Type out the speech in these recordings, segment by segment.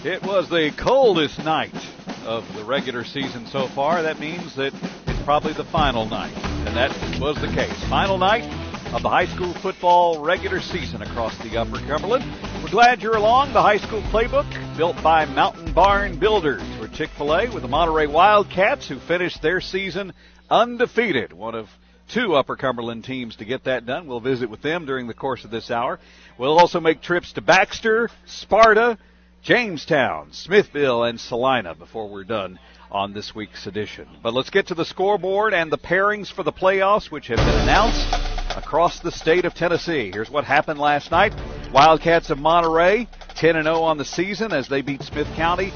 It was the coldest night of the regular season so far. That means that it's probably the final night, and that was the case. Final night of the high school football regular season across the Upper Cumberland. We're glad you're along. The high school playbook built by Mountain Barn Builders. We're Chick-fil-A with the Monterey Wildcats, who finished their season undefeated. One of two Upper Cumberland teams to get that done. We'll visit with them during the course of this hour. We'll also make trips to Baxter, Sparta, Jamestown, Smithville, and Salina before we're done on this week's edition. But let's get to the scoreboard and the pairings for the playoffs, which have been announced across the state of Tennessee. Here's what happened last night. Wildcats of Monterey, 10-0 on the season as they beat Smith County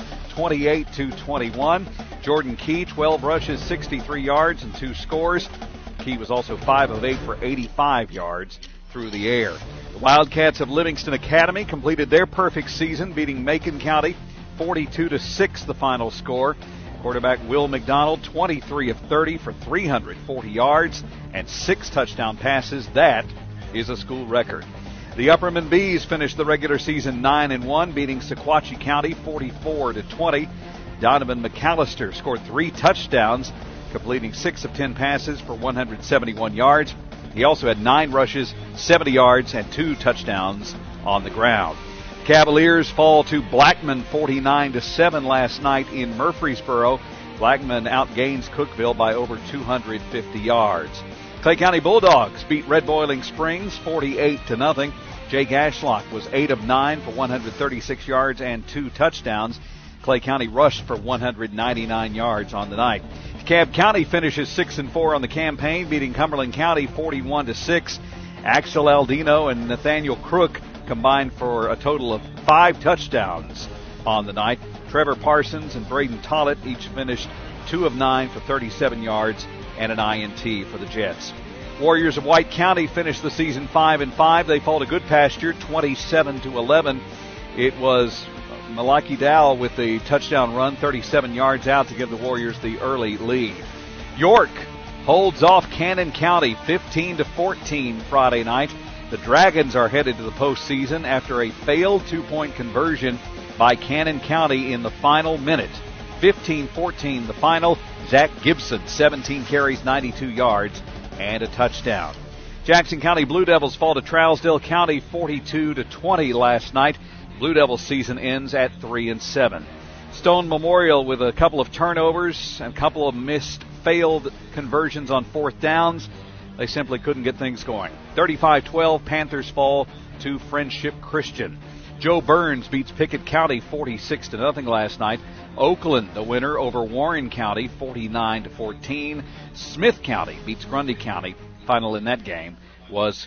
28-21. Jordan Key, 12 rushes, 63 yards, and 2 scores. Key was also 5 of 8 for 85 yards through the air. The Wildcats of Livingston Academy completed their perfect season, beating Macon County 42-6, the final score. Quarterback Will McDonald, 23 of 30 for 340 yards and 6 touchdown passes. That is a school record. The Upperman Bees finished the regular season 9-1, beating Sequatchie County 44-20. Donovan McAllister scored 3 touchdowns, completing 6 of 10 passes for 171 yards. He also had 9 rushes, 70 yards, and 2 touchdowns on the ground. Cavaliers fall to Blackman 49-7 last night in Murfreesboro. Blackman outgains Cookeville by over 250 yards. Clay County Bulldogs beat Red Boiling Springs 48-0. Jake Ashlock was 8 of 9 for 136 yards and 2 touchdowns. Clay County rushed for 199 yards on the night. DeKalb County finishes 6-4 on the campaign, beating Cumberland County 41-6. Axel Aldino and Nathaniel Crook combined for a total of 5 touchdowns on the night. Trevor Parsons and Braden Tollett each finished 2 of 9 for 37 yards and an INT for the Jets. Warriors of White County finished the season 5-5. They fall to Goodpasture 27-11. It was Malaki Dow with the touchdown run, 37 yards out to give the Warriors the early lead. York holds off Cannon County 15-14 Friday night. The Dragons are headed to the postseason after a failed 2-point conversion by Cannon County in the final minute. 15-14 the final. Zach Gibson, 17 carries, 92 yards, and a touchdown. Jackson County Blue Devils fall to Trousdale County 42-20 last night. Blue Devils season ends at 3-7. Stone Memorial with a couple of turnovers and a couple of failed conversions on 4th downs. They simply couldn't get things going. 35-12, Panthers fall to Friendship Christian. Joe Burns beats Pickett County 46-0 last night. Oakland, the winner over Warren County 49-14. Smith County beats Grundy County. Final in that game was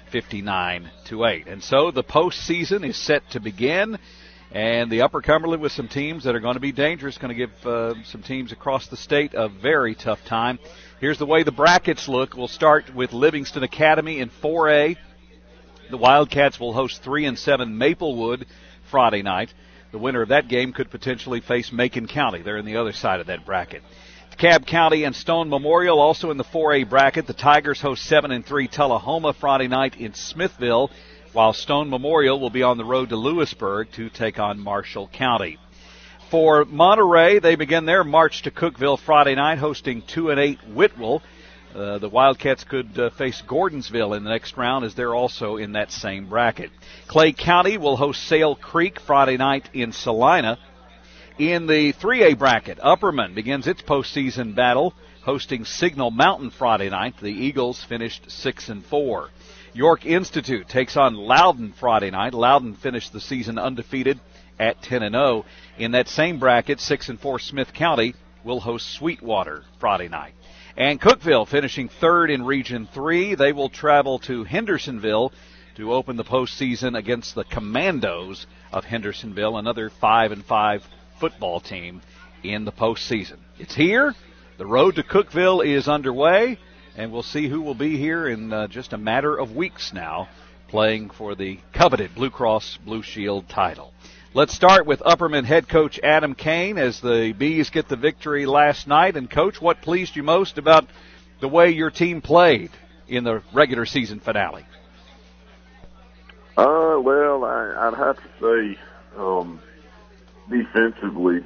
59-8. And so the postseason is set to begin, and the Upper Cumberland with some teams that are going to be dangerous, going to give some teams across the state a very tough time. Here's the way the brackets look. We'll start with Livingston Academy in 4A. The Wildcats will host 3-7 Maplewood Friday night. The winner of that game could potentially face Macon County. They're on the other side of that bracket. DeKalb County and Stone Memorial also in the 4A bracket. The Tigers host 7-3 Tullahoma Friday night in Smithville, while Stone Memorial will be on the road to Lewisburg to take on Marshall County. For Monterey, they begin their march to Cookeville Friday night, hosting 2-8 Whitwell. The Wildcats could face Gordonsville in the next round, as they're also in that same bracket. Clay County will host Sale Creek Friday night in Salina. In the 3A bracket, Upperman begins its postseason battle, hosting Signal Mountain Friday night. The Eagles finished 6-4. York Institute takes on Loudon Friday night. Loudon finished the season undefeated at 10-0. In that same bracket, 6-4 Smith County will host Sweetwater Friday night. And Cookeville finishing 3rd in Region 3. They will travel to Hendersonville to open the postseason against the Commandos of Hendersonville, another 5-5 football team in the postseason. It's here. The road to Cookeville is underway, and we'll see who will be here in just a matter of weeks now, playing for the coveted Blue Cross Blue Shield title. Let's start with Upperman head coach Adam Kane as the Bees get the victory last night. And, Coach, what pleased you most about the way your team played in the regular season finale? Well, I'd have to say defensively,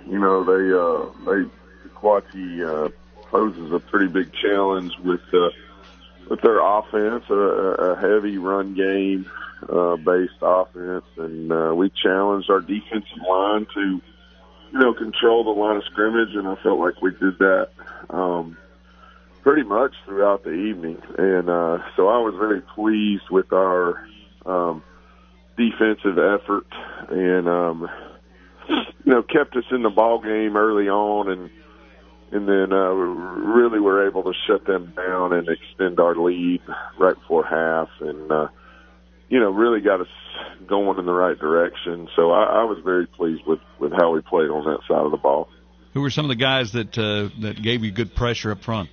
Sequatchie poses a pretty big challenge with their offense, a heavy run game based offense, and we challenged our defensive line to control the line of scrimmage, and I felt like we did that pretty much throughout the evening. And so I was very pleased with our defensive effort, and kept us in the ball game early on, and then really were able to shut them down and extend our lead right before half, and really got us going in the right direction. So I was very pleased with how we played on that side of the ball. Who were some of the guys that gave you good pressure up front?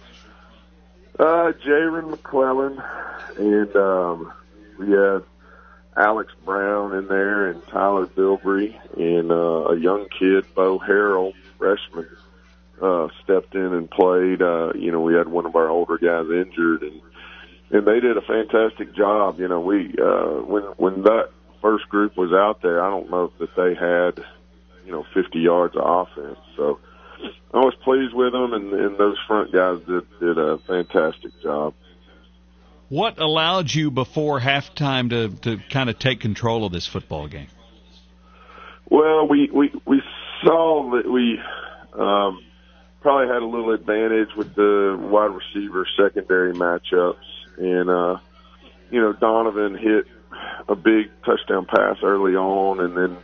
Jaron McClellan, and we had Alex Brown in there, and Tyler Bilbrey, and a young kid, Bo Harrell, freshman, stepped in and played. We had one of our older guys injured, and they did a fantastic job. We when that first group was out there, I don't know that they had 50 yards of offense. So I was pleased with them, and those front guys did a fantastic job. What allowed you before halftime to kind of take control of this football game? Well, we saw that we probably had a little advantage with the wide receiver secondary matchups, and Donovan hit a big touchdown pass early on, and then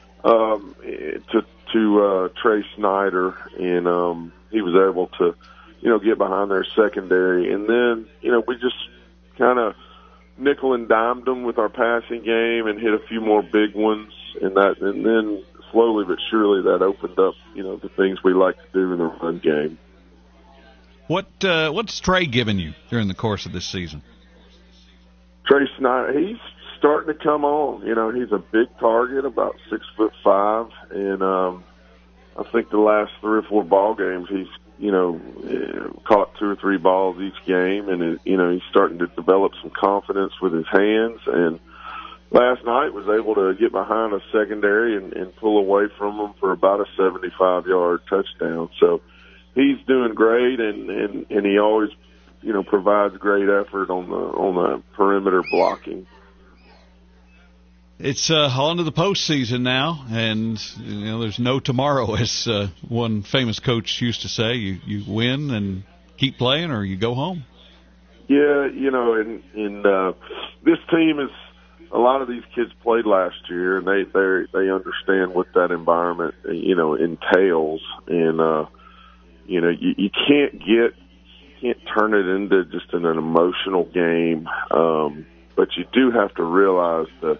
to Trey Snyder, and he was able to get behind their secondary, and then we just kind of nickel and dimed them with our passing game and hit a few more big ones, and then slowly but surely that opened up the things we like to do in the run game. What's Trey given you during the course of this season? Trey Snyder, he's starting to come on. He's a big target, about 6'5", and I think the last 3 or 4 ball games he's caught 2 or 3 balls each game, and he's starting to develop some confidence with his hands. And last night was able to get behind a secondary and pull away from them for about a 75-yard touchdown. So he's doing great, and he always provides great effort on the perimeter blocking. It's on to the postseason now, and there's no tomorrow, as one famous coach used to say. You win and keep playing, or you go home. Yeah, and this team is, a lot of these kids played last year, and they understand what that environment entails, and you can't turn it into just an emotional game, but you do have to realize the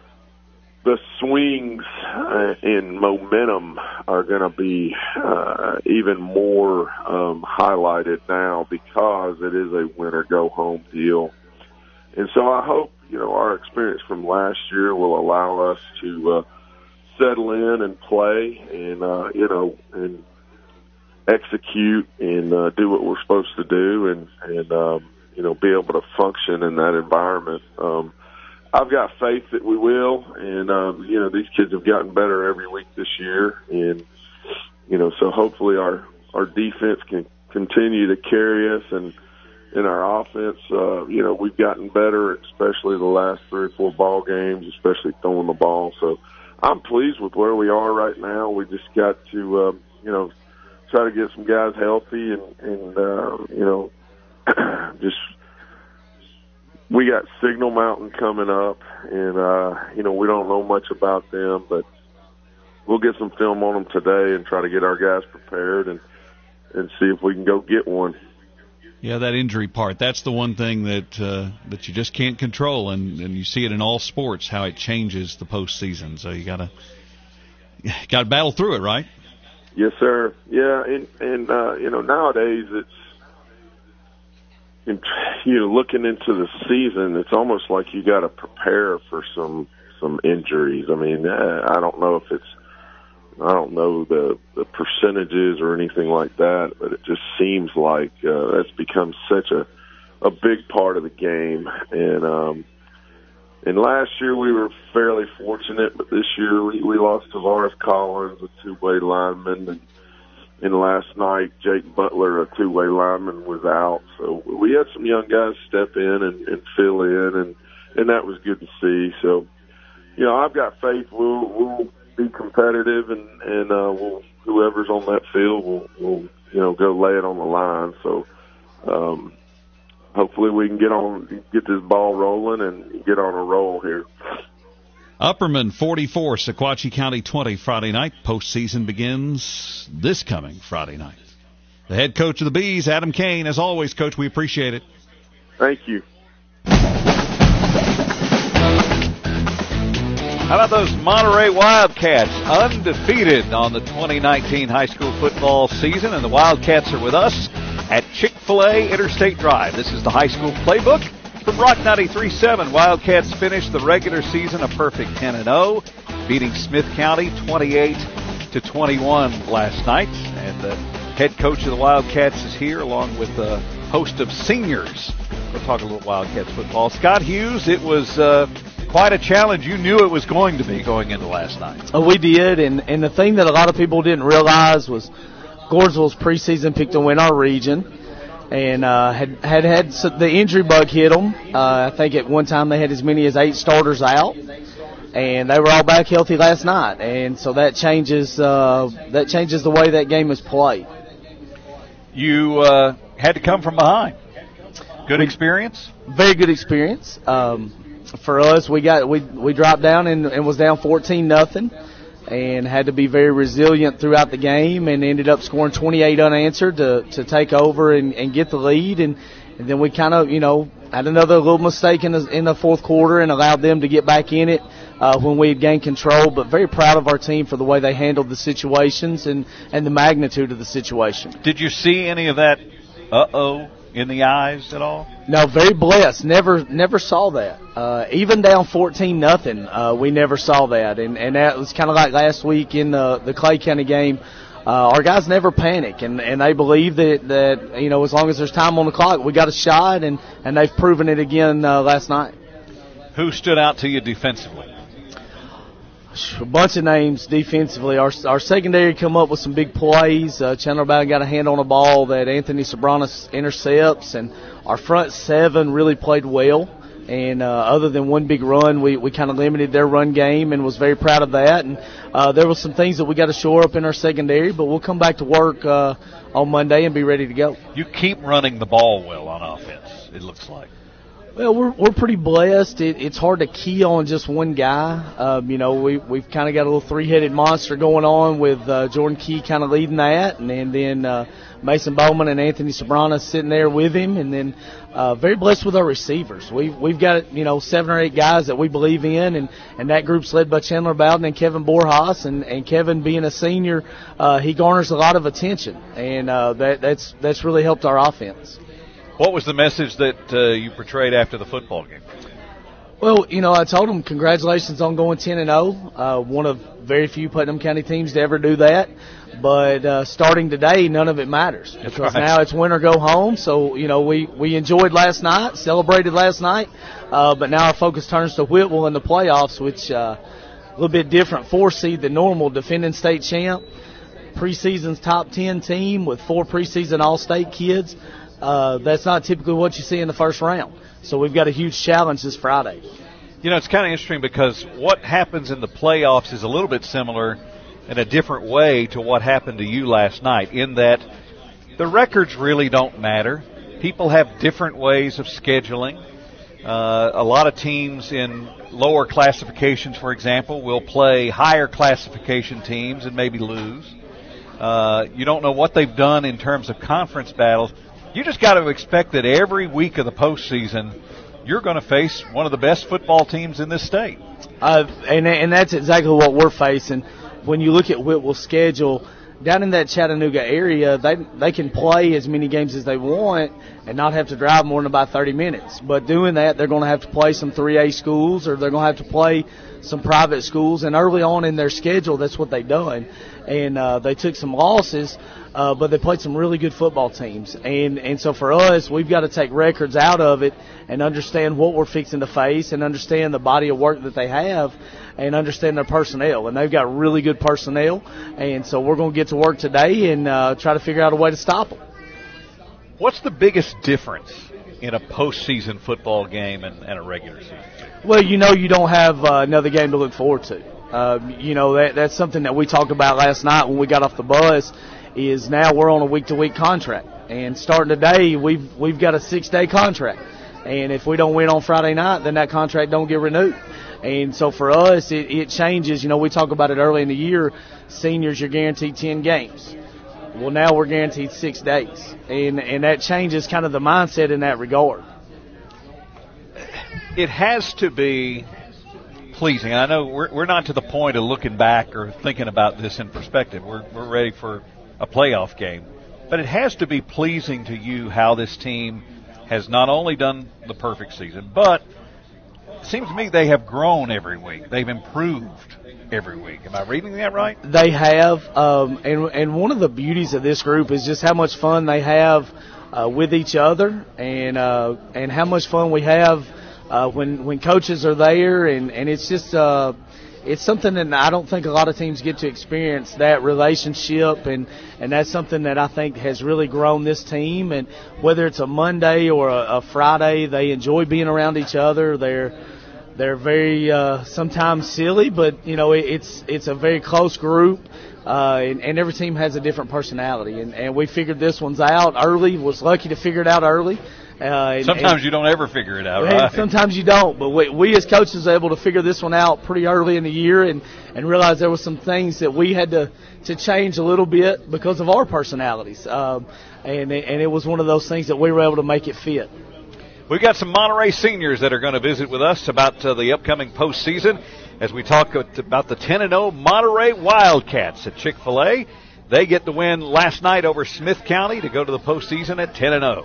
swings in momentum are going to be even more highlighted now, because it is a win-or-go-home deal. And so I hope, our experience from last year will allow us to settle in and play and, and execute and do what we're supposed to do, and be able to function in that environment. I've got faith that we will, and these kids have gotten better every week this year, and so hopefully our defense can continue to carry us, and in our offense, we've gotten better, especially the last 3 or 4 ball games, especially throwing the ball. So I'm pleased with where we are right now. We just got to try to get some guys healthy, and just. We got Signal Mountain coming up, and, we don't know much about them, but we'll get some film on them today and try to get our guys prepared and see if we can go get one. Yeah, that injury part, that's the one thing that you just can't control, and you see it in all sports, how it changes the postseason. So you gotta battle through it, right? Yes, sir. Yeah, and nowadays it's, looking into the season, it's almost like you got to prepare for some injuries. I mean, I don't know the percentages or anything like that, but it just seems like that's become such a big part of the game. And last year we were fairly fortunate, but this year. We lost Tavares Collins, a two-way lineman, and last night Jake Butler, a two-way lineman, was out. So we had some young guys step in and fill in, and that was good to see. So, I've got faith we'll be competitive, and we'll, whoever's on that field will go lay it on the line. So hopefully we can get this ball rolling and get on a roll here. Upperman 44, Sequatchie County 20 Friday night. Postseason begins this coming Friday night. The head coach of the Bees, Adam Kane. As always, Coach, we appreciate it. Thank you. How about those Monterey Wildcats, undefeated on the 2019 high school football season, and the Wildcats are with us at Chick-fil-A Interstate Drive. This is the high school playbook from Rock 93.7. Wildcats finished the regular season a perfect 10-0, beating Smith County 28-21 last night. And the head coach of the Wildcats is here, along with a host of seniors. We'll talk a little Wildcats football. Scott Hughes, it was quite a challenge. You knew it was going to be going into last night. Oh, we did, and the thing that a lot of people didn't realize was Gordonsville's preseason picked to win our region, and had the injury bug hit them. I think at one time they had as many as 8 starters out, and they were all back healthy last night, and so that changes the way that game is played. You had to come from behind. Good experience? Very good experience. For us, we dropped down and was down 14-0, and had to be very resilient throughout the game, and ended up scoring 28 unanswered to take over and get the lead, and then we kind of had another little mistake in the fourth quarter and allowed them to get back in it when we had gained control. But very proud of our team for the way they handled the situations and the magnitude of the situation. Did you see any of that in the eyes at all? No, very blessed. Never saw that. Even down 14-0, we never saw that. And that was kind of like last week in the Clay County game. Our guys never panic, and they believe that as long as there's time on the clock, we got a shot, and they've proven it again last night. Who stood out to you defensively? A bunch of names defensively. Our secondary come up with some big plays. Chandler Bowden got a hand on a ball that Anthony Sobranis intercepts, and our front 7 really played well. And other than one big run, we kind of limited their run game, and was very proud of that. And there were some things that we got to shore up in our secondary, but we'll come back to work on Monday and be ready to go. You keep running the ball well on offense, it looks like. Well, we're pretty blessed. It's hard to key on just one guy. We've kind of got a little 3-headed monster going on with Jordan Key kind of leading that, and then Mason Bowman and Anthony Sobranis sitting there with him, and then very blessed with our receivers. We've got 7 or 8 guys that we believe in, and that group's led by Chandler Bowden and Kevin Borjas, and Kevin being a senior, he garners a lot of attention, and that's really helped our offense. What was the message that you portrayed after the football game? Well, I told them congratulations on going 10-0. One of very few Putnam County teams to ever do that. But starting today, none of it matters, because now it's win or go home. So, we enjoyed last night, celebrated last night, but now our focus turns to Whitwell in the playoffs, which a little bit different 4 seed than normal, defending state champ, preseason's top 10 team with 4 preseason all-state kids. That's not typically what you see in the first round. So we've got a huge challenge this Friday. It's kind of interesting because what happens in the playoffs is a little bit similar in a different way to what happened to you last night, in that the records really don't matter. People have different ways of scheduling. A lot of teams in lower classifications, for example, will play higher classification teams and maybe lose. You don't know what they've done in terms of conference battles. You just got to expect that every week of the postseason, you're going to face one of the best football teams in this state. And that's exactly what we're facing. When you look at Whitwell's schedule, down in that Chattanooga area, they can play as many games as they want and not have to drive more than about 30 minutes. But doing that, they're going to have to play some 3A schools, or they're going to have to play some private schools. And early on in their schedule, that's what they've done. And they took some losses, but they played some really good football teams. And so for us, we've got to take records out of it and understand what we're fixing to face and understand the body of work that they have and understand their personnel. And they've got really good personnel. And so we're going to get to work today and try to figure out a way to stop them. What's the biggest difference in a postseason football game and a regular season? Well, you don't have another game to look forward to. That's something that we talked about last night when we got off the bus, is now we're on a week-to-week contract. And starting today, we've got a 6-day contract. And if we don't win on Friday night, then that contract don't get renewed. And so for us, it changes. We talk about it early in the year. Seniors, you're guaranteed 10 games. Well, now we're guaranteed 6 days. And that changes kind of the mindset in that regard. It has to be pleasing. I know we're not to the point of looking back or thinking about this in perspective. We're ready for a playoff game. But it has to be pleasing to you how this team has not only done the perfect season, but it seems to me they have grown every week. They've improved every week. Am I reading that right? They have. And one of the beauties of this group is just how much fun they have with each other and how much fun we have when coaches are there. And it's just it's something that I don't think a lot of teams get to experience, that relationship, and that's something that I think has really grown this team. And whether it's a Monday or a Friday, they enjoy being around each other. They're very sometimes silly, but it's a very close group, and every team has a different personality. And we figured this one's out early. Was lucky to figure it out early. Sometimes you don't ever figure it out, right? Sometimes you don't, but we as coaches are able to figure this one out pretty early in the year and realize there were some things that we had to change a little bit because of our personalities. And it was one of those things that we were able to make it fit. We've got some Monterey seniors that are going to visit with us about the upcoming postseason as we talk about the 10-0 Monterey Wildcats at Chick-fil-A. They get the win last night over Smith County to go to the postseason at 10-0.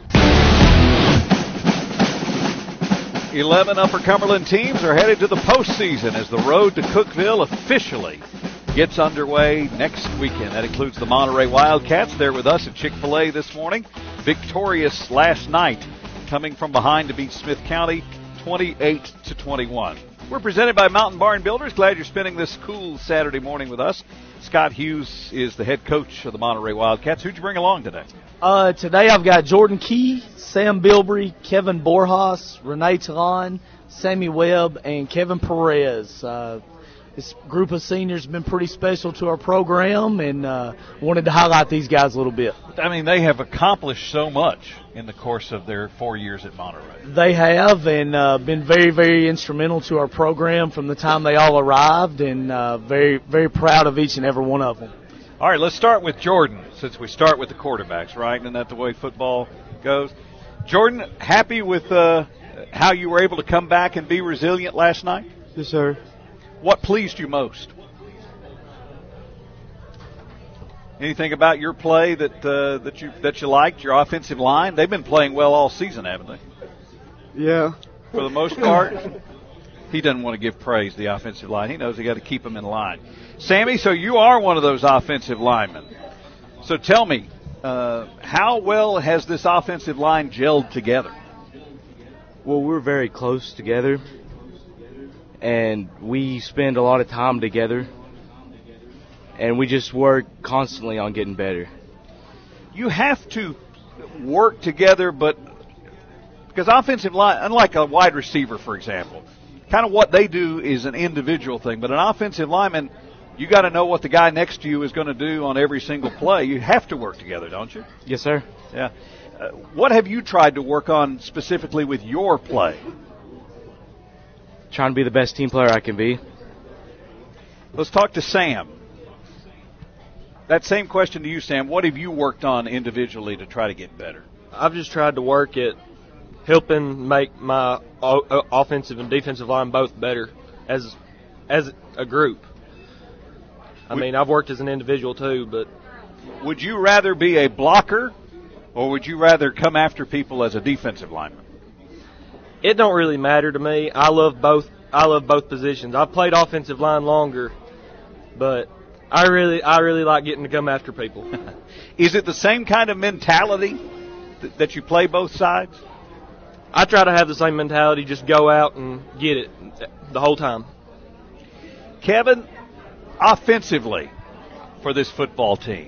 11 Upper Cumberland teams are headed to the postseason as the road to Cookeville officially gets underway next weekend. That includes the Monterey Wildcats. They're with us at Chick-fil-A this morning. Victorious last night, coming from behind to beat Smith County 28-21. We're presented by Mountain Barn Builders. Glad you're spending this cool Saturday morning with us. Scott Hughes is the head coach of the Monterey Wildcats. Who'd you bring along today? Today I've got Jordan Key, Sam Bilbrey, Kevin Borjas, Renee Talon, Sammy Webb, and Kevin Perez. This group of seniors has been pretty special to our program, and wanted to highlight these guys a little bit. I mean, they have accomplished so much in the course of their 4 years at Monterey. They have, and been very, very instrumental to our program from the time they all arrived, and very, very proud of each and every one of them. All right, let's start with Jordan, since we start with the quarterbacks, right? Isn't that the way football goes? Jordan, happy with how you were able to come back and be resilient last night? Yes, sir. What pleased you most? Anything about your play that you liked? Your offensive line? They've been playing well all season, haven't they? Yeah. For the most part. He doesn't want to give praise to the offensive line. He knows they got to keep them in line. Sammy, so you are one of those offensive linemen. So tell me, how well has this offensive line gelled together? Well, we're very close together, and we spend a lot of time together, and we just work constantly on getting better. You have to work together, but because offensive line, unlike a wide receiver, for example, kind of what they do is an individual thing, but an offensive lineman, you got to know what the guy next to you is going to do on every single play. You have to work together, don't you? Yes, sir. Yeah. What have you tried to work on specifically with your play? Trying to be the best team player I can be. Let's talk to Sam. That same question to you, Sam. What have you worked on individually to try to get better? I've just tried to work at helping make my offensive and defensive line both better as a group. I mean, I've worked as an individual too, but. Would you rather be a blocker, or would you rather come after people as a defensive lineman? It don't really matter to me. I love both positions. I've played offensive line longer, but I really like getting to come after people. Is it the same kind of mentality that you play both sides? I try to have the same mentality, just go out and get it the whole time. Kevin, offensively for this football team,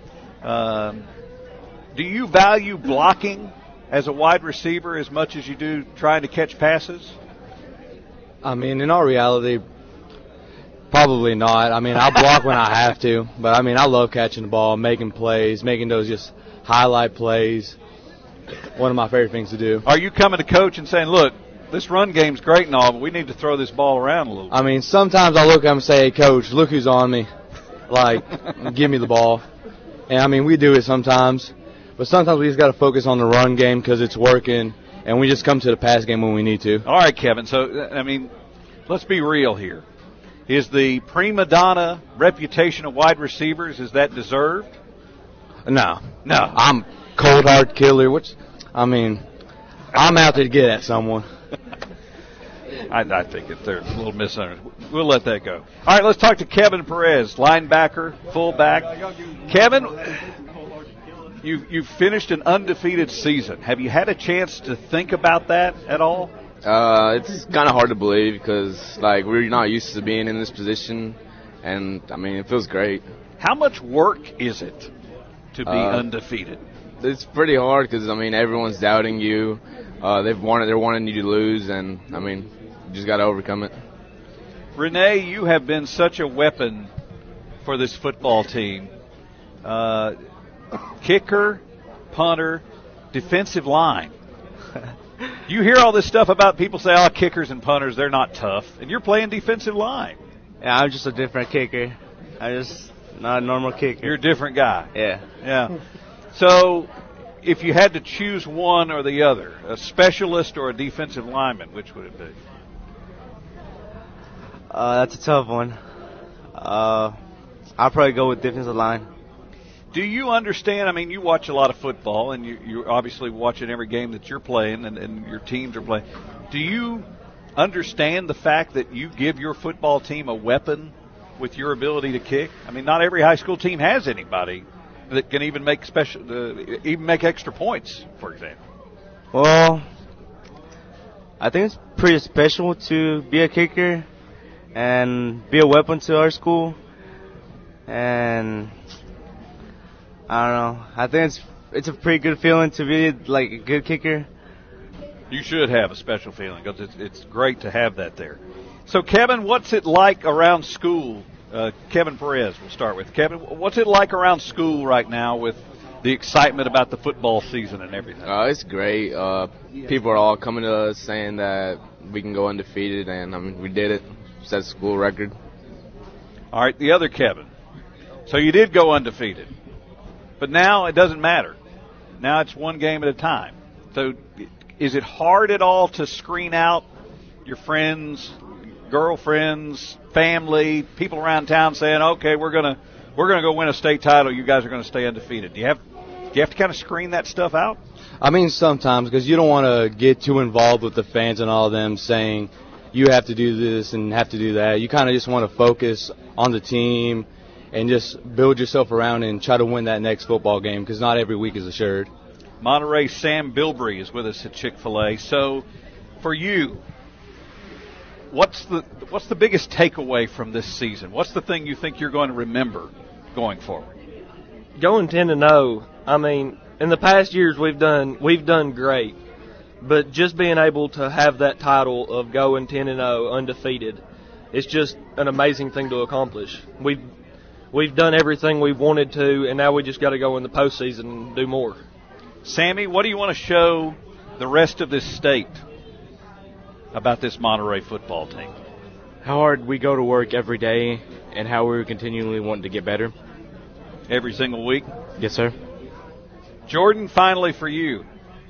do you value blocking as a wide receiver as much as you do trying to catch passes? I mean, in all reality, probably not. I mean, I block when I have to, but I mean, I love catching the ball, making plays, making those just highlight plays. One of my favorite things to do. Are you coming to coach and saying, look, this run game's great and all, but we need to throw this ball around a little bit? I mean, sometimes I look at him and say, hey, coach, look who's on me. Like, give me the ball. And, I mean, we do it sometimes. But sometimes we just got to focus on the run game because it's working, and we just come to the pass game when we need to. All right, Kevin. So, I mean, let's be real here. Is the prima donna reputation of wide receivers, is that deserved? No. No. I'm cold hard killer, which, I mean, I'm out there to get at someone. I think if they're a little misunderstood, we'll let that go. All right, let's talk to Kevin Perez, linebacker, fullback. Kevin, you've finished an undefeated season. Have you had a chance to think about that at all? It's kind of hard to believe because, like, we're not used to being in this position, and, I mean, it feels great. How much work is it to be undefeated? It's pretty hard because, I mean, everyone's doubting you. They're wanting you to lose, and, I mean, you just got to overcome it. Renee, you have been such a weapon for this football team. Kicker, punter, defensive line. You hear all this stuff about people say, oh, kickers and punters, they're not tough. And you're playing defensive line. Yeah, I'm just a different kicker. I'm just not a normal kicker. You're a different guy. Yeah. Yeah. So if you had to choose one or the other, a specialist or a defensive lineman, which would it be? That's a tough one. I'll probably go with defensive line. Do you understand? I mean, you watch a lot of football, and you're obviously watching every game that you're playing and your teams are playing. Do you understand the fact that you give your football team a weapon with your ability to kick? I mean, not every high school team has anybody that can even make extra points, for example. Well, I think it's pretty special to be a kicker and be a weapon to our school. And I don't know. I think it's a pretty good feeling to be like a good kicker. You should have a special feeling because it's great to have that there. So, Kevin, what's it like around school? Kevin Perez, we'll start with. Kevin, what's it like around school right now with the excitement about the football season and everything? It's great. People are all coming to us saying that we can go undefeated, and I mean, we did it. Set a school record. All right, the other Kevin. So you did go undefeated, but now it doesn't matter. Now it's one game at a time. So is it hard at all to screen out your friends, girlfriends, family, people around town saying, okay, we're gonna go win a state title, you guys are going to stay undefeated? Do you have to kind of screen that stuff out? I mean, sometimes, because you don't want to get too involved with the fans and all of them saying you have to do this and have to do that. You kind of just want to focus on the team and just build yourself around and try to win that next football game because not every week is assured. Monterey Sam Bilbrey is with us at Chick-fil-A. So for you, what's the biggest takeaway from this season? What's the thing you think you're going to remember going forward? Going 10-0. I mean, in the past years we've done great, but just being able to have that title of going 10-0 undefeated, it's just an amazing thing to accomplish. We've done everything we've wanted to, and now we just got to go in the postseason and do more. Sammy, what do you want to show the rest of this state about this Monterey football team? How hard we go to work every day and how we continually want to get better. Every single week? Yes, sir. Jordan, finally for you.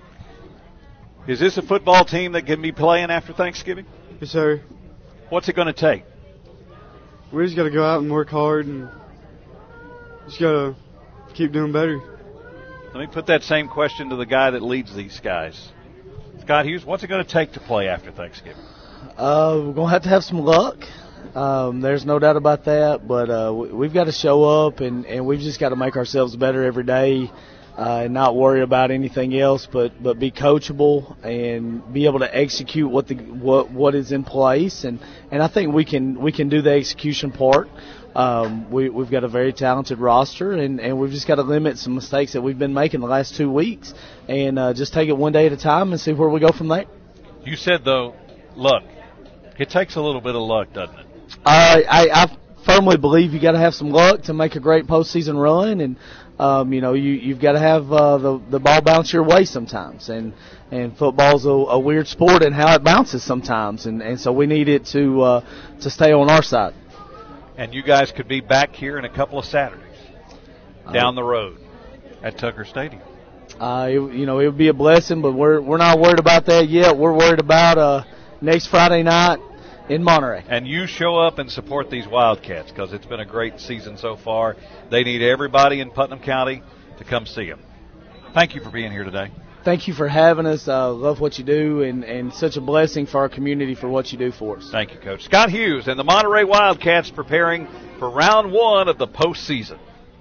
Is this a football team that can be playing after Thanksgiving? Yes, sir. What's it going to take? we just got to go out and work hard and just got to keep doing better. Let me put that same question to the guy that leads these guys. Scott Hughes, what's it going to take to play after Thanksgiving? We're going to have some luck. There's no doubt about that, but we've got to show up, and we've just got to make ourselves better every day and not worry about anything else, but be coachable and be able to execute what is in place. And I think we can do the execution part. We've got a very talented roster, and we've just got to limit some mistakes that we've been making the last 2 weeks and just take it one day at a time and see where we go from there. You said, though, luck. It takes a little bit of luck, doesn't it? I firmly believe you got to have some luck to make a great postseason run, and you've got to have the ball bounce your way sometimes, and football's a weird sport and how it bounces sometimes, and so we need it to stay on our side. And you guys could be back here in a couple of Saturdays down the road at Tucker Stadium. It would be a blessing, but we're not worried about that yet. We're worried about next Friday night in Monterey. And you show up and support these Wildcats because it's been a great season so far. They need everybody in Putnam County to come see them. Thank you for being here today. Thank you for having us. I love what you do, and such a blessing for our community for what you do for us. Thank you, Coach. Scott Hughes and the Monterey Wildcats preparing for round one of the postseason.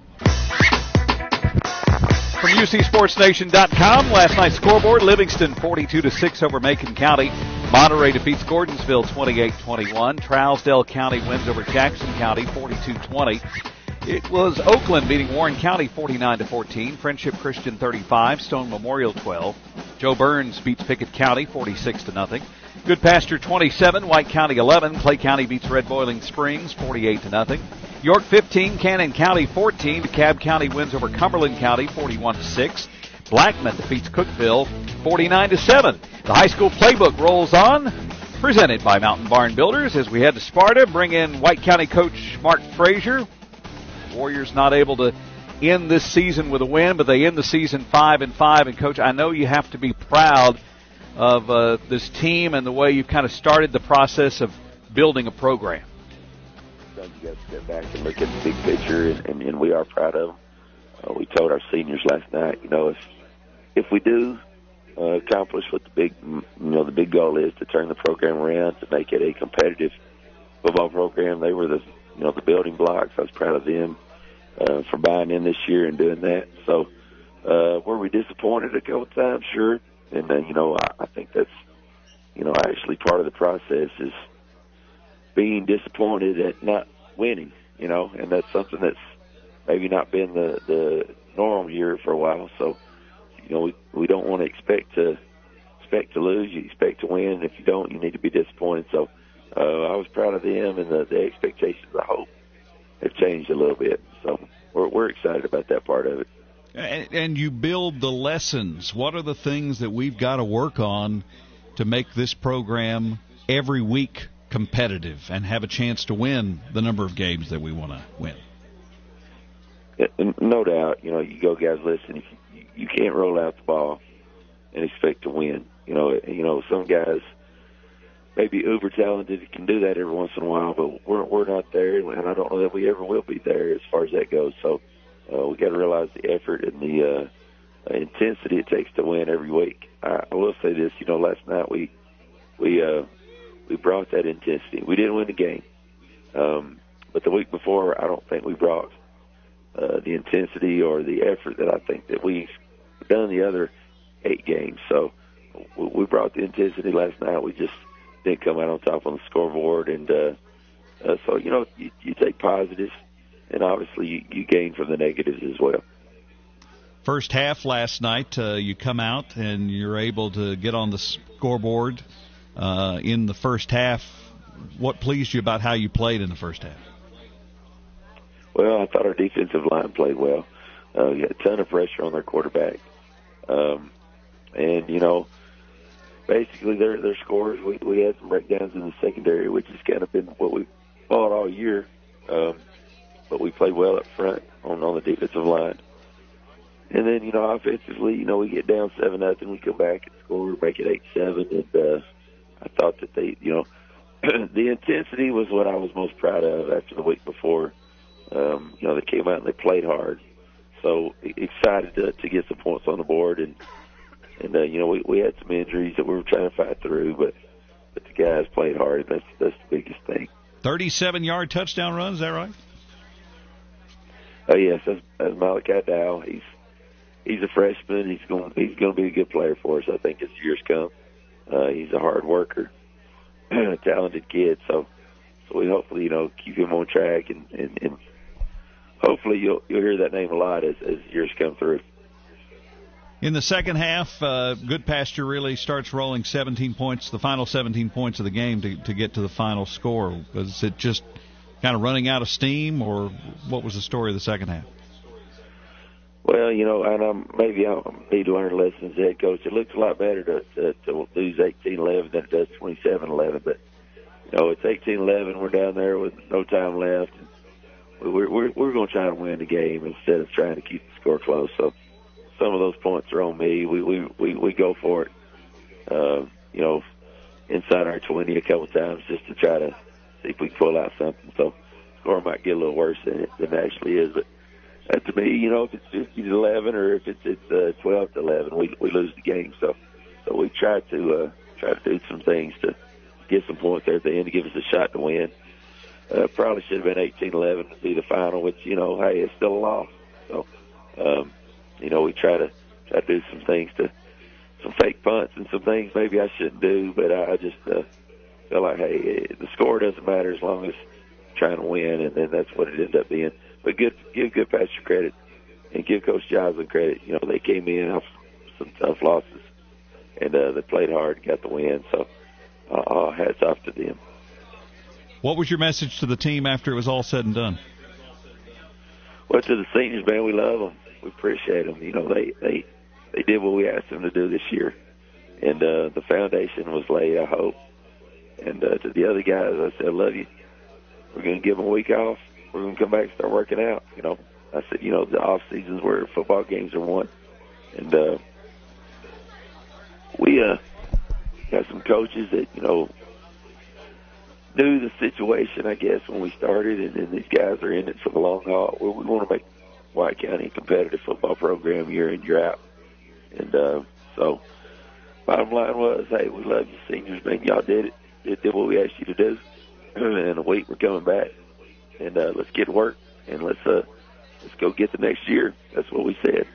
From UCSportsNation.com, last night's scoreboard, Livingston 42-6 over Macon County. Monterey defeats Gordonsville 28-21. Trousdale County wins over Jackson County 42-20. It was Oakland beating Warren County 49-14. Friendship Christian 35, Stone Memorial 12. Joe Burns beats Pickett County 46-0. Good Pasture 27, White County 11. Clay County beats Red Boiling Springs 48-0. York 15, Cannon County 14. DeKalb County wins over Cumberland County 41-6. Blackman defeats Cookeville 49-7. The high school playbook rolls on, presented by Mountain Barn Builders as we head to Sparta. Bring in White County coach Mark Frazier. Warriors not able to end this season with a win, but they end the season 5-5. And Coach, I know you have to be proud of this team and the way you've kind of started the process of building a program. You got to step back and look at the big picture, and we are proud of them. We told our seniors last night, if we do accomplish what the big goal is, to turn the program around, to make it a competitive football program. They were the building blocks. I was proud of them for buying in this year and doing that. So were we disappointed a couple of times? Sure. And I think that's actually part of the process is being disappointed at not winning. And that's something that's maybe not been the norm here for a while. So we don't want to expect to lose. You expect to win. If you don't, you need to be disappointed. So I was proud of them, and the expectations, I hope, have changed a little bit. So we're excited about that part of it. And you build the lessons. What are the things that we've got to work on to make this program every week competitive and have a chance to win the number of games that we want to win? No doubt. You go, guys, listen, you can't roll out the ball and expect to win. Some guys may be uber talented, can do that every once in a while, but we're not there, and I don't know that we ever will be there as far as that goes. So we got to realize the effort and the intensity it takes to win every week. I will say this, last night we brought that intensity. We didn't win the game, but the week before, I don't think we brought the intensity or the effort that I think that we've done the other 8 games. So we brought the intensity last night. We just didn't come out on top on the scoreboard, and so you take positives, and obviously you gain from the negatives as well. First half last night, you come out and you're able to get on the scoreboard in the first half. What pleased you about how you played in the first half? Well, I thought our defensive line played well. We had a ton of pressure on their quarterback. And, basically their scores, we had some breakdowns in the secondary, which has kind of been what we fought all year. But we played well up front on the defensive line. And then, offensively, we get down 7-0, we come back and score, make it 8-7. And I thought that they The intensity was what I was most proud of after the week before. They came out and they played hard. So excited to get some points on the board. And we had some injuries that we were trying to fight through, but the guys played hard. That's the biggest thing. 37-yard touchdown run, is that right? Oh, yes, that's Malachi Dow. He's a freshman. He's going to be a good player for us, I think, as years come. He's a hard worker, talented kid. So we hopefully, keep him on track, and hopefully you'll hear that name a lot as years come through. In the second half, Goodpasture really starts rolling 17 points, the final 17 points of the game to get to the final score. Was it just kind of running out of steam, or what was the story of the second half? Well, and maybe I need to learn lessons as head coach. It looks a lot better to lose 18-11 than it does 27-11. But, it's 18-11. We're down there with no time left. We're going to try to win the game instead of trying to keep the score close. So some of those points are on me. We go for it, inside our 20 a couple times just to try to see if we can pull out something. So the score might get a little worse than it actually is. But to me, if it's 50-11 or if it's 12-11, we lose the game. So we try to do some things to get some points there at the end to give us a shot to win. Probably should have been 18-11 to be the final, which hey, it's still a loss. So we try to do some things some fake punts and some things maybe I shouldn't do, but I just feel like hey, the score doesn't matter as long as trying to win, and then that's what it ended up being. But give Goodpasture credit and give Coach Joslin credit. They came in off some tough losses, and they played hard, got the win. So hats off to them. What was your message to the team after it was all said and done? Well, to the seniors, man, we love them. We appreciate them. They did what we asked them to do this year, and the foundation was laid, I hope. And to the other guys, I said, I love you. We're going to give them a week off. We're going to come back and start working out. I said, the off seasons where football games are won, and we got some coaches that knew the situation, I guess, when we started, and these guys are in it for the long haul. We want to make White County a competitive football program year in, year out. And so bottom line was, hey, we love you seniors, man. Y'all did it. It did what we asked you to do. And in a week we're coming back. And let's get to work, and let's go get the next year. That's what we said.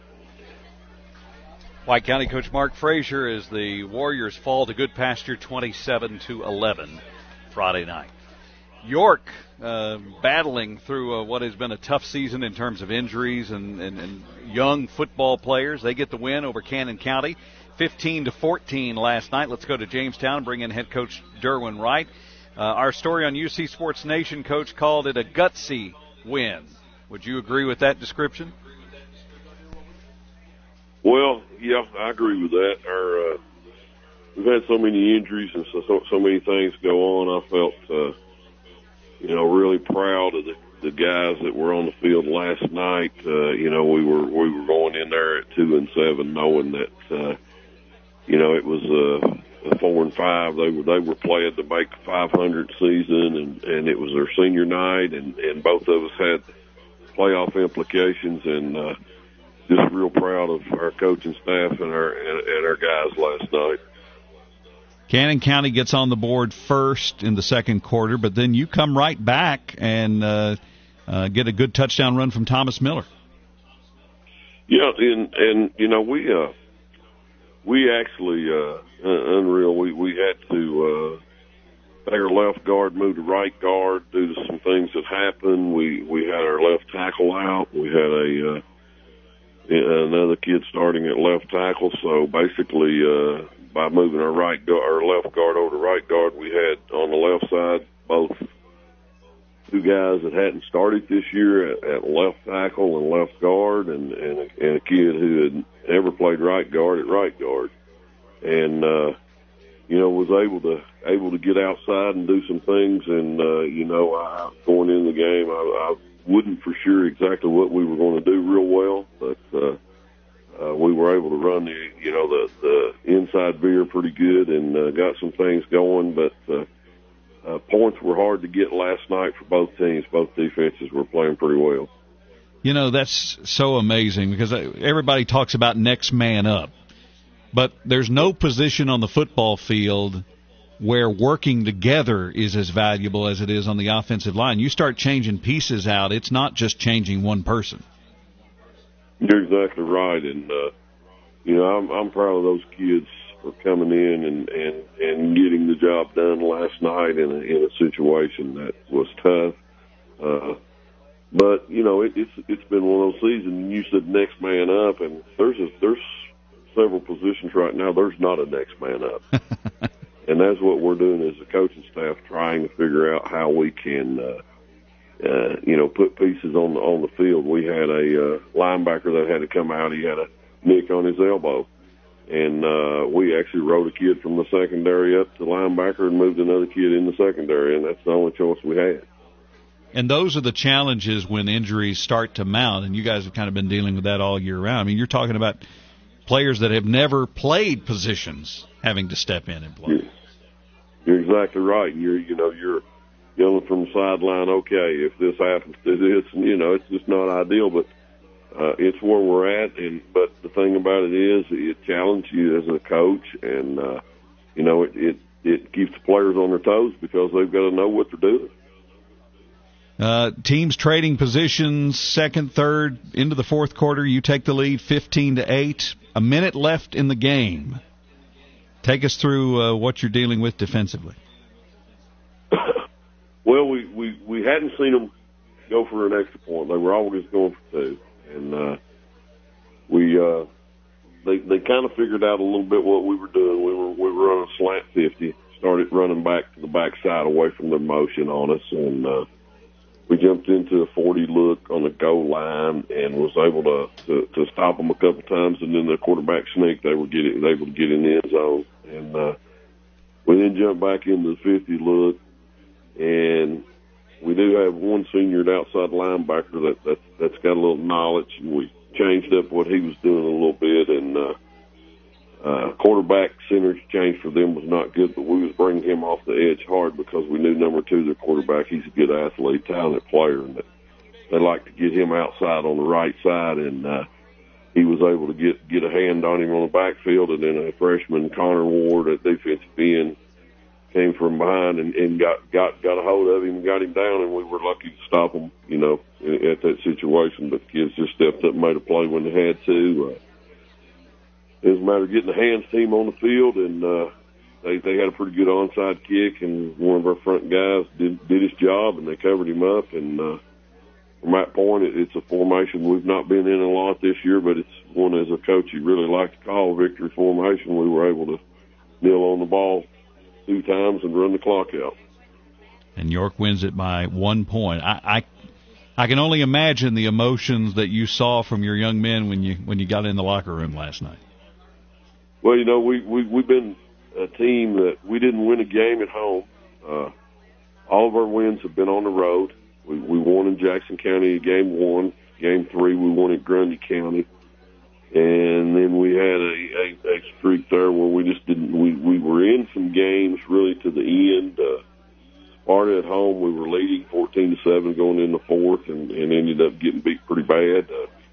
White County coach Mark Frazier as the Warriors fall to Goodpasture 27-11 Friday night. York battling through what has been a tough season in terms of injuries and young football players. They get the win over Cannon County, 15-14 last night. Let's go to Jamestown and bring in head coach Derwin Wright. Our story on UC Sports Nation, Coach, called it a gutsy win. Would you agree with that description? Well, yeah, I agree with that. We've had so many injuries and so many things go on. I felt, really proud of the guys that were on the field last night. We were going in there at 2-7, knowing that, it was 4-5. They were playing to make the 500 season, and it was their senior night, and both of us had playoff implications, and just real proud of our coaching staff and our guys last night. Cannon County gets on the board first in the second quarter, but then you come right back and get a good touchdown run from Thomas Miller. Yeah, and we actually unreal. We had to make our left guard move to right guard due to some things that happened. We had our left tackle out. We had another kid starting at left tackle. So basically, by moving our left guard over to right guard, we had on the left side both two guys that hadn't started this year at left tackle and left guard, and a kid who had never played right guard at right guard, and was able to get outside and do some things. And going in the game, I wouldn't for sure exactly what we were going to do real well, but we were able to run the inside veer pretty good and got some things going. But points were hard to get last night for both teams. Both defenses were playing pretty well. You know, that's so amazing because everybody talks about next man up. But there's no position on the football field where working together is as valuable as it is on the offensive line. You start changing pieces out, it's not just changing one person. You're exactly right. And, I'm proud of those kids for coming in and getting the job done last night in a situation that was tough. But it's been one of those seasons. And you said next man up, and there's several positions right now. There's not a next man up, and that's what we're doing as a coaching staff, trying to figure out how we can, put pieces on the field. We had a linebacker that had to come out. He had a nick on his elbow. And we actually wrote a kid from the secondary up to linebacker and moved another kid in the secondary, and that's the only choice we had. And those are the challenges when injuries start to mount, and you guys have kind of been dealing with that all year round. I mean, you're talking about players that have never played positions having to step in and play. You're exactly right. You're yelling from the sideline, okay, if this happens to this, it's just not ideal, but it's where we're at, but the thing about it is it challenges you as a coach, and it keeps the players on their toes because they've got to know what they're doing. Teams trading positions, second, third, into the fourth quarter. You take the lead, 15-8. A minute left in the game. Take us through what you're dealing with defensively. Well, we hadn't seen them go for an extra point. They were always going for two. And they kind of figured out a little bit what we were doing. We were running slant 50, started running back to the backside away from their motion on us, and we jumped into a 40 look on the goal line and was able to stop them a couple times. And then the quarterback sneak, they were able to get in the end zone, and we then jumped back into the 50 look, and we do have one senior outside linebacker that's got a little knowledge, and we changed up what he was doing a little bit. And quarterback center change for them was not good, but we was bringing him off the edge hard because we knew number two, their quarterback, he's a good athlete, talented player, and they like to get him outside on the right side. And he was able to get a hand on him on the backfield, and then a freshman, Connor Ward, at defensive end, came from behind and got a hold of him and got him down, and we were lucky to stop him, at that situation. But the kids just stepped up and made a play when they had to. It was a matter of getting the hands team on the field, and they had a pretty good onside kick, and one of our front guys did his job, and they covered him up. And from that point, it's a formation we've not been in a lot this year, but it's one as a coach you really like to call victory formation. We were able to kneel on the ball 2 times and run the clock out. And York wins it by 1 point. I can only imagine the emotions that you saw from your young men when you got in the locker room last night. Well, we've been a team that we didn't win a game at home. All of our wins have been on the road. We won in Jackson County game 1. Game 3 we won at Grundy County. And then we had a streak there where we just didn't. We were in some games really to the end. Sparta at home, we were leading 14-7 going in the fourth, and ended up getting beat pretty bad.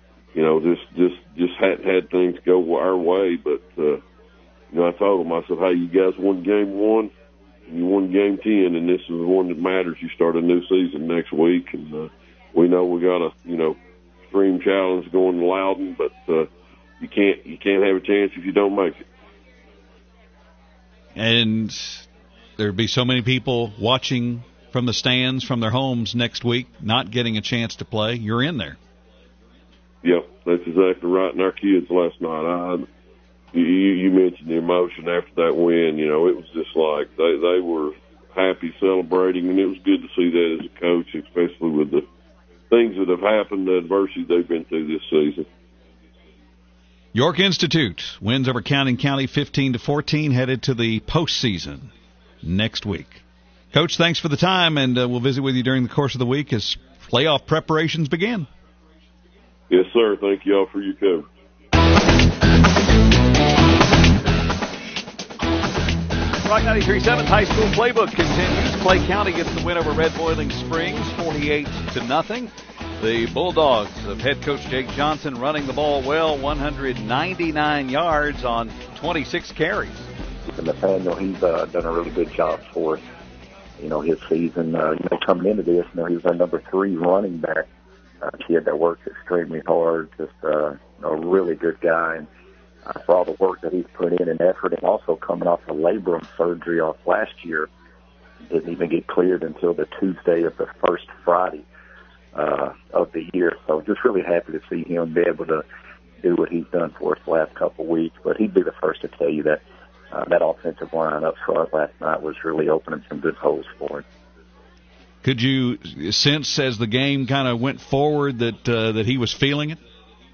Just hadn't had things go our way. But I told them, I said, hey, you guys won game 1, and you won game 10, and this is the one that matters. You start a new season next week, and we know we got a extreme challenge going to Loudon, but. You can't have a chance if you don't make it. And there'd be so many people watching from the stands, from their homes next week, not getting a chance to play. You're in there. Yep, that's exactly right. And our kids last night, you mentioned the emotion after that win. It was just like they were happy, celebrating, and it was good to see that as a coach, especially with the things that have happened, the adversity they've been through this season. York Institute wins over Canton County 15-14, headed to the postseason next week. Coach, thanks for the time, and we'll visit with you during the course of the week as playoff preparations begin. Yes, sir. Thank you all for your coverage. Rock 93.7's High School Playbook continues. Clay County gets the win over Red Boiling Springs, 48-0. The Bulldogs of head coach Jake Johnson running the ball well, 199 yards on 26 carries. Nathaniel, he's done a really good job for us. His season, coming into this, he was our number 3 running back. A kid that works extremely hard, just a really good guy. And for all the work that he's put in and effort, and also coming off a labrum surgery off last year, didn't even get cleared until the Tuesday of the first Friday of the year. So just really happy to see him be able to do what he's done for us the last couple of weeks. But he'd be the first to tell you that that offensive line up front last night was really opening some good holes for him. Could you sense as the game kind of went forward that he was feeling it?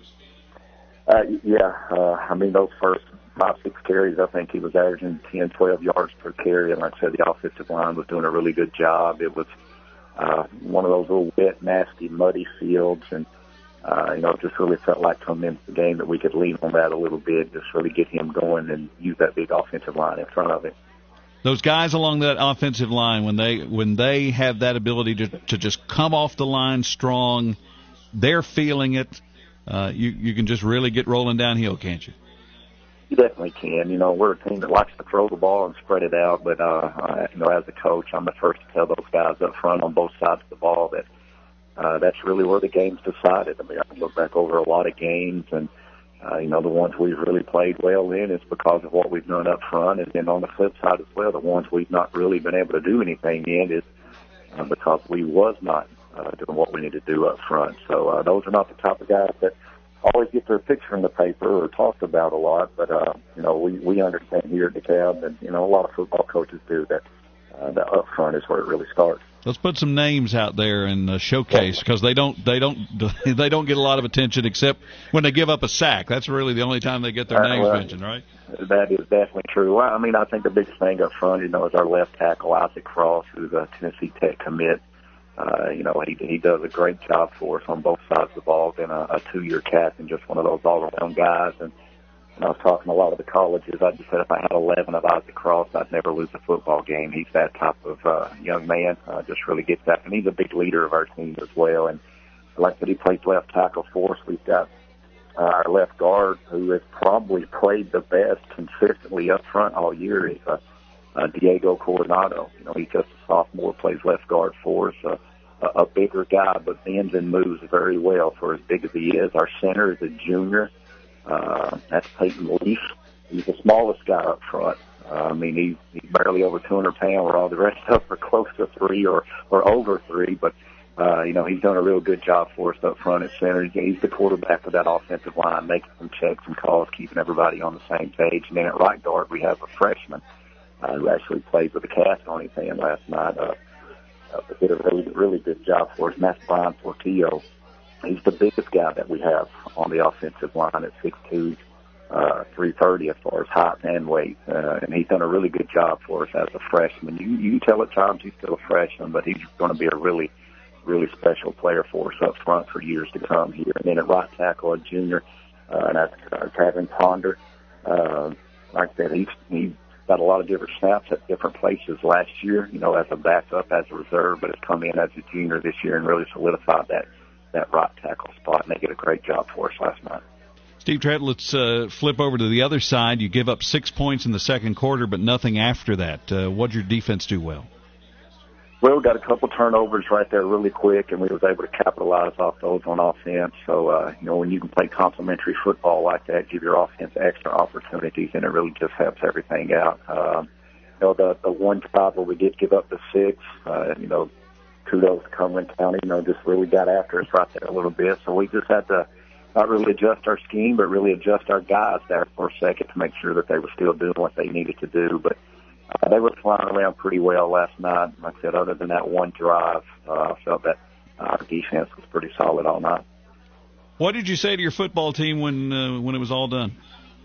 Those first 5-6 carries, I think he was averaging 10, 12 yards per carry. And like I said, the offensive line was doing a really good job. It was one of those little wet, nasty, muddy fields. And, it just really felt like coming into the game that we could lean on that a little bit, just really get him going and use that big offensive line in front of him. Those guys along that offensive line, when they have that ability to just come off the line strong, they're feeling it. You can just really get rolling downhill, can't you? You definitely can. We're a team that likes to throw the ball and spread it out, but as a coach, I'm the first to tell those guys up front on both sides of the ball that that's really where the game's decided. I can look back over a lot of games, and the ones we've really played well in is because of what we've done up front, and then on the flip side as well, the ones we've not really been able to do anything in is because we was not doing what we need to do up front. So those are not the type of guys that always get their picture in the paper or talked about a lot, but we understand here at DeKalb, and a lot of football coaches do that. The up front is where it really starts. Let's put some names out there and showcase, because they don't get a lot of attention except when they give up a sack. That's really the only time they get their names mentioned, right? That is definitely true. Well, I think the biggest thing up front, is our left tackle, Isaac Cross, who's a Tennessee Tech commit. He does a great job for us on both sides of the ball. Been a 2-year captain, just one of those all-around guys. And when I was talking to a lot of the colleges, I just said if I had 11 of Isaac Cross, I'd never lose a football game. He's that type of young man. Just really gets that. And he's a big leader of our team as well. And like I said, he plays left tackle for us. We've got our left guard, who has probably played the best consistently up front all year, is Diego Coronado. He's just a sophomore, plays left guard for us. A bigger guy, but bends and moves very well for as big as he is. Our center is a junior. That's Peyton Leaf. He's the smallest guy up front. He's barely over 200 pounds, where all the rest of us are close to 3 or over 3. But, he's done a real good job for us up front at center. He's the quarterback of that offensive line, making some checks and calls, keeping everybody on the same page. And then at right guard, we have a freshman who actually played with a cast on his hand last night. Did a really, really good job for us, and that's Brian Portillo. He's the biggest guy that we have on the offensive line at 6'2", 330 as far as height and weight. And he's done a really good job for us as a freshman. You can tell at times he's still a freshman, but he's going to be a really, really special player for us up front for years to come here. And then at right tackle, a junior, and that's Tavin Ponder. Like I said, he's got a lot of different snaps at different places last year, as a backup, as a reserve, but has come in as a junior this year and really solidified that right tackle spot, and they did a great job for us last night. Steve Trett, let's flip over to the other side. You give up 6 points in the second quarter, but nothing after that. What did your defense do well? Well, we got a couple turnovers right there really quick, and we was able to capitalize off those on offense. So, when you can play complimentary football like that, give your offense extra opportunities, and it really just helps everything out. The one drive where we did give up the 6, kudos to Cumberland County, just really got after us right there a little bit. So we just had to not really adjust our scheme, but really adjust our guys there for a second to make sure that they were still doing what they needed to do. But they were flying around pretty well last night. Like I said, other than that one drive, I felt that our defense was pretty solid all night. What did you say to your football team when it was all done?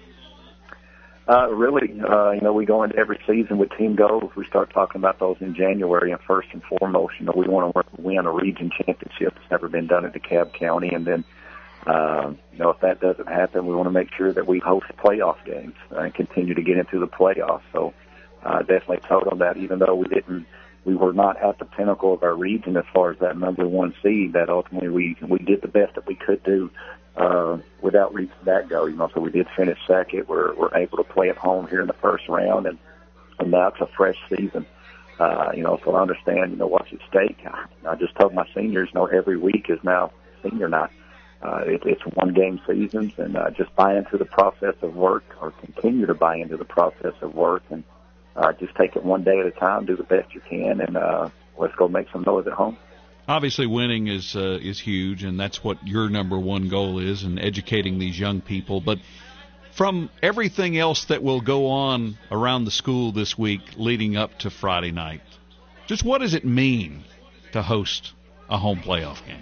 We go into every season with team goals. We start talking about those in January, and first and foremost, we want to win a region championship. It's never been done in DeKalb County. And then, if that doesn't happen, we want to make sure that we host playoff games and continue to get into the playoffs. So, definitely told them that even though we were not at the pinnacle of our region as far as that number one seed, that ultimately we did the best that we could do without reaching that goal. So we did finish second. We're able to play at home here in the first round, and now it's a fresh season. So I understand, what's at stake. I just told my seniors, every week is now senior night. It's one-game seasons, and just buy into the process of work, or continue to buy into the process of work, and just take it one day at a time, do the best you can, and let's go make some noise at home. Obviously, winning is huge, and that's what your number one goal is, in educating these young people. But from everything else that will go on around the school this week leading up to Friday night, just what does it mean to host a home playoff game?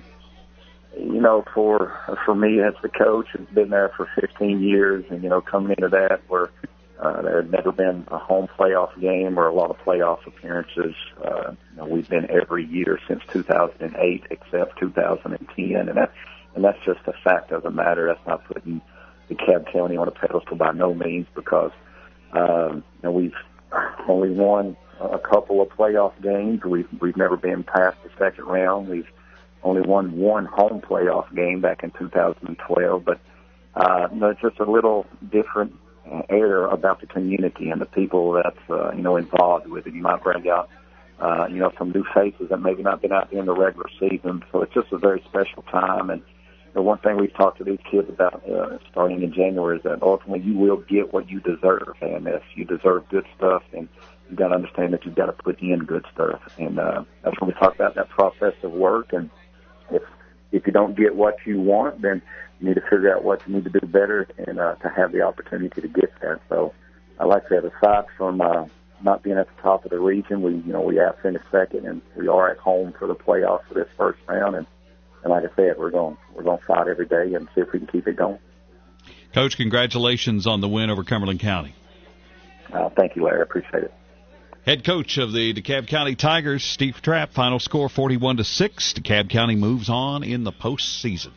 For me as the coach, it's been there for 15 years, and, coming into that, where there had never been a home playoff game or a lot of playoff appearances. We've been every year since 2008 except 2010, and that's just a fact of the matter. That's not putting DeKalb County on a pedestal by no means, because we've only won a couple of playoff games. We've never been past the second round. We've only won one home playoff game back in 2012, but it's just a little different air about the community and the people that's involved with it. You might bring out some new faces that maybe not been out there in the regular season, so it's just a very special time. And the one thing we've talked to these kids about starting in January is that ultimately you will get what you deserve, and if you deserve good stuff, and you've got to understand that you've got to put in good stuff. And that's when we talk about that process of work. And if you don't get what you want, then you need to figure out what you need to do better, and to have the opportunity to get that. So, like I said, aside from not being at the top of the region, we have finished second, and we are at home for the playoffs for this first round. And like I said, we're going to fight every day and see if we can keep it going. Coach, congratulations on the win over Cumberland County. Thank you, Larry. I appreciate it. Head coach of the DeKalb County Tigers, Steve Trapp. Final score 41-6. DeKalb County moves on in the postseason.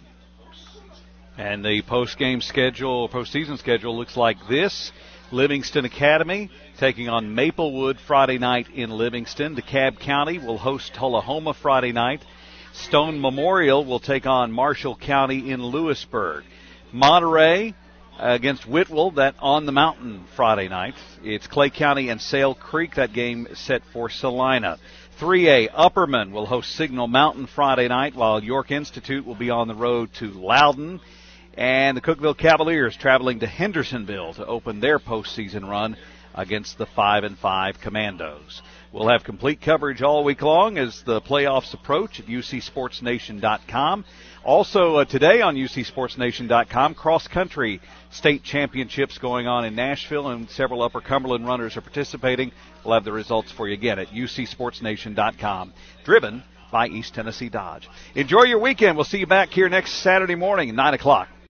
And the postseason schedule looks like this. Livingston Academy taking on Maplewood Friday night in Livingston. DeKalb County will host Tullahoma Friday night. Stone Memorial will take on Marshall County in Lewisburg. Monterey against Whitwell, that on the mountain Friday night. It's Clay County and Sale Creek. That game is set for Salina. 3A, Upperman will host Signal Mountain Friday night, while York Institute will be on the road to Loudon. And the Cookeville Cavaliers traveling to Hendersonville to open their postseason run against the 5-5 Commandos. We'll have complete coverage all week long as the playoffs approach at UCSportsNation.com. Also today on UCSportsNation.com, cross-country state championships going on in Nashville, and several Upper Cumberland runners are participating. We'll have the results for you again at UCSportsNation.com, driven by East Tennessee Dodge. Enjoy your weekend. We'll see you back here next Saturday morning at 9 o'clock.